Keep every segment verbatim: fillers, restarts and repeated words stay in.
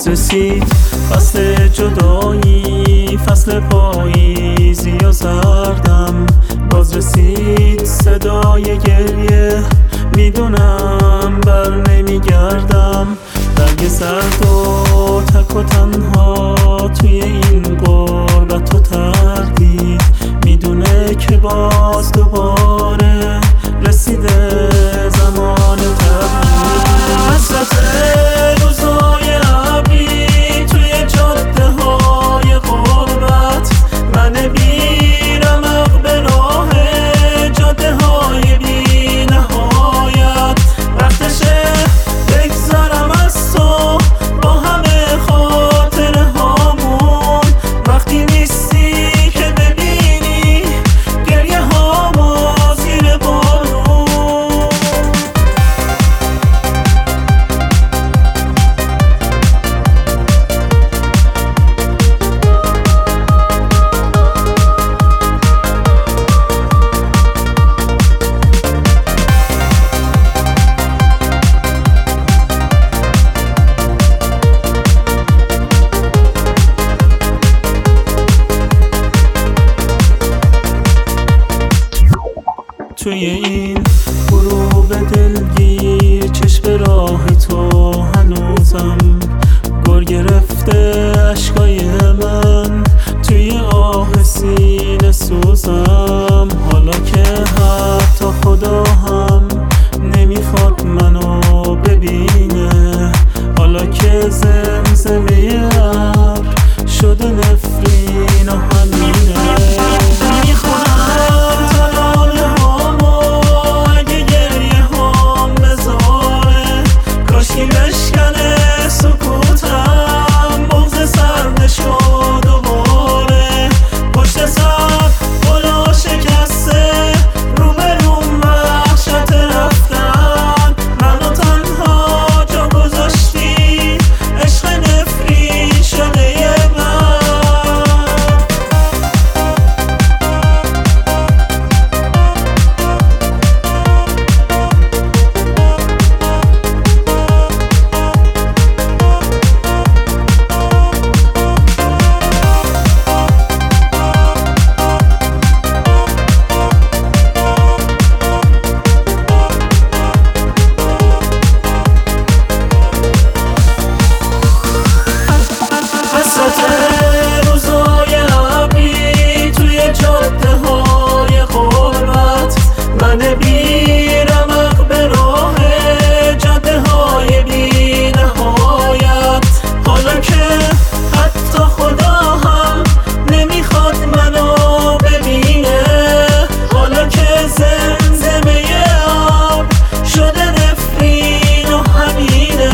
باز رسید فصل جدایی، فصل پاییزی و سردم. باز رسید صدای گریه، میدونم بر نمیگردم. برگ سرد و تک و تنها توی این غربت و تردید، میدونه که باز دوباره رسیده زمان تبدیل. حسرت روزای ابری توی جاده های غربت، من بیرمق به راه جاده های بی نهایت. وقتشه بگذرم از تو با همه خاطره هامون، وقتی نیستی که ببینی گریه هامو زیر بارون. توی این غروب دلگیر چشم راه تو هنوزم گر گرفته اشکای من، توی آه سینه سوزم. حالا که حتی خدا هم نمیخواد منو ببینه، حالا که زمزمه ابر شده نفرین و همینه. روزای ابری توی جاده های غربت، من بیرمق به راه جاده های بی نهایت. حالا که حتی خدا هم نمیخواد منو ببینه، حالا که زمزمه ابر شده نفرین و همینه.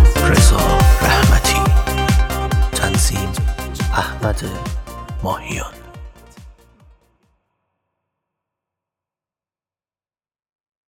احمد ماهیان.